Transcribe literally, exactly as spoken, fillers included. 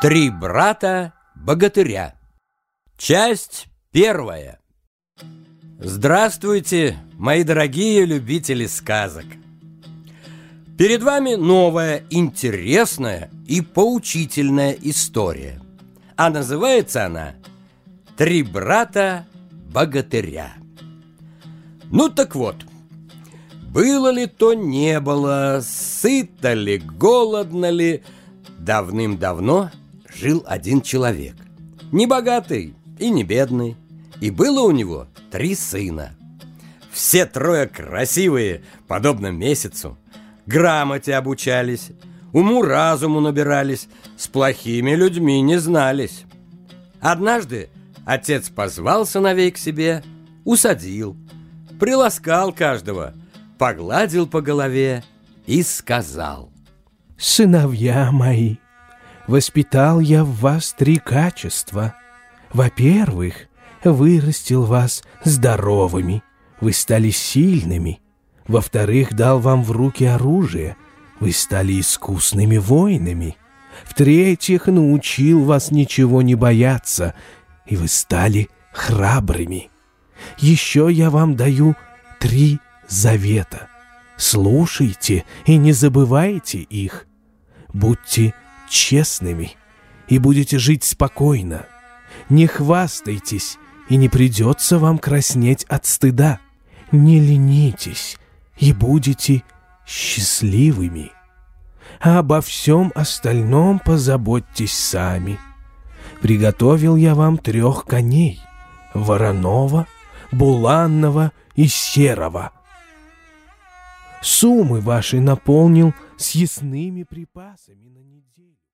Три брата-богатыря. Часть первая. Здравствуйте, мои дорогие любители сказок. Перед вами новая, интересная и поучительная история. А называется она «Три брата-богатыря». Ну так вот, было ли то не было, сыто ли, голодно ли, давным-давно жил один человек, не богатый и не бедный, и было у него три сына. Все трое красивые, подобно месяцу, грамоте обучались, уму-разуму набирались, с плохими людьми не знались. Однажды отец позвал сыновей к себе, усадил, приласкал каждого, погладил по голове и сказал: «Сыновья мои, воспитал я в вас три качества. Во-первых, вырастил вас здоровыми, вы стали сильными. Во-вторых, дал вам в руки оружие, вы стали искусными воинами. В-третьих, научил вас ничего не бояться, и вы стали храбрыми. Еще я вам даю три завета. Слушайте и не забывайте их. Будьте честными и будете жить спокойно. Не хвастайтесь, и не придется вам краснеть от стыда. Не ленитесь, и будете счастливыми. А обо всем остальном позаботьтесь сами. Приготовил я вам трех коней: вороного, буланного и серого. Суммы ваши наполнил съестными припасами на неделю».